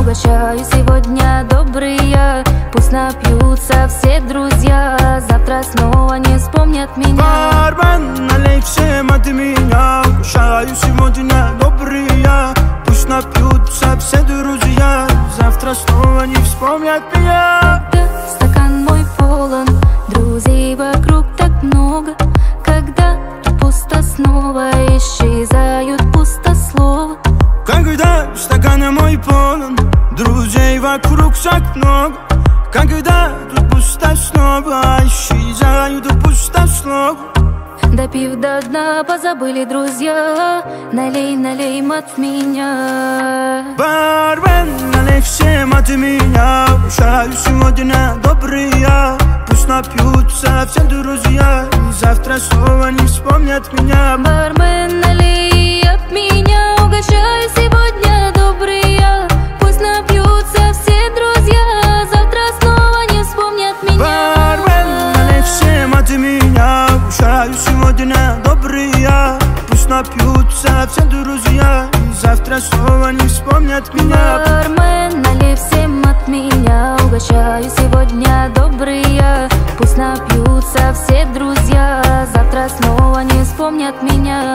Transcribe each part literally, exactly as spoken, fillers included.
угощаю сегодня добрые. Пусть напьются все друзья, завтра снова не вспомнят меня. Бармен, налей всем от меня. Угощаю сегодня добрые. Пусть напьются все друзья, завтра снова не вспомнят меня. Когда стакан мой полон, друзей вокруг так много. Когда тут пусто, снова исчезают пустословы. Когда стакан мой полон, друзей вокруг так много. Когда тут пусто, снова исчезают пустословы. Допив до дна, позабыли друзья. Налей, налей от меня. Бармен, налей всем от меня. Угощаю сегодня добрые. Пусть напьются все друзья, завтра снова не вспомнят меня. Бармен, налей от меня. Угощаю сегодня добрые. Пусть напьются все друзья, завтра снова не вспомнят меня. Бармен, налей всем от меня. Угощаю сегодня добрые. Пусть напьются все друзья, завтра снова не вспомнят меня. Бармен, налей всем от меня. Угощаю сегодня добрые. Пусть напьются все друзья, завтра снова не вспомнят меня.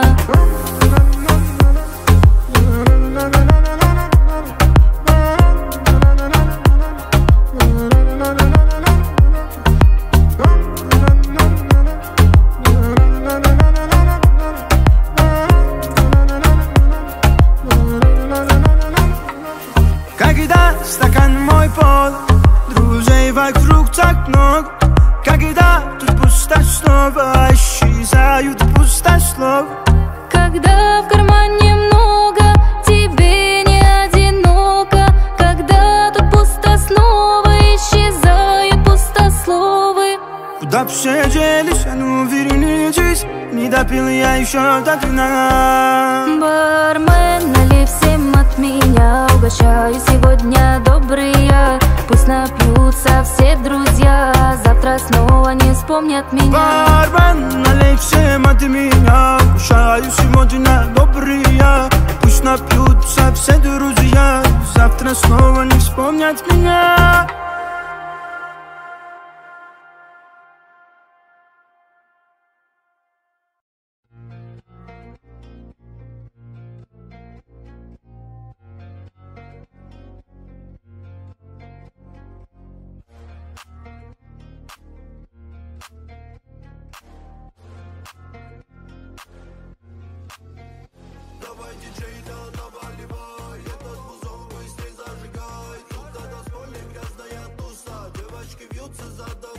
Когда стакан мой полон, друзей вокруг так много. Когда тут пусто, снова исчезают пустословы. Когда в кармане много, тебе не одиноко. Когда тут пусто, снова исчезают пустословы. Куда все делись, а ну вернитесь, не допил я еще до дна. Бармен, налей всем от меня. Угощаю сегодня добрые. Пусть напьются все друзья, завтра снова не вспомнят меня. Бармен, налей всем от меня. Угощаю сегодня добрые. Пусть напьются все друзья, завтра снова не вспомнят меня. Давай, диджей, да, наливай, этот музон быстрей зажигай. Тут на танцполе грязная туса, девочки вьются за тобой.